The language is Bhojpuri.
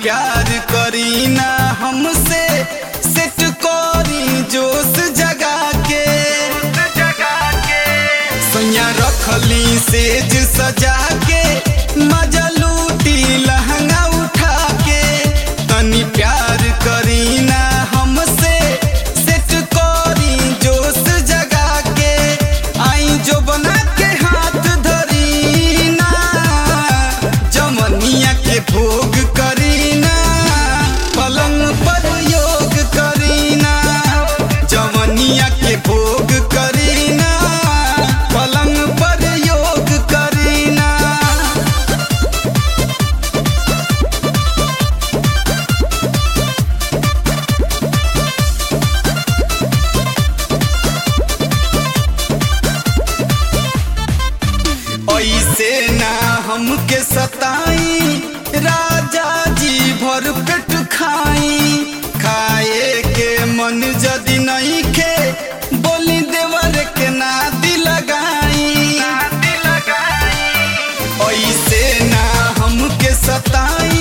प्यार करी ना हमसे सेट करी जोश जगा के सैया रखली सेज सजा के मजा लूटी लहंगा उठा के तनी प्यार करी ना हमसे सेट करी जोश जगा के आई जो बना के हाथ धरी ना जमनिया के भोग करी ना पलंग पर योग करी ना जमनिया के भोग करी ना पलंग पर योग करी ना। ऐसे ना हमके सताई राजा जी भर पेट खाई खाए के मन जदी नहीं खे बोली देवर के नादी लगाई ऐसे ना हमके सताई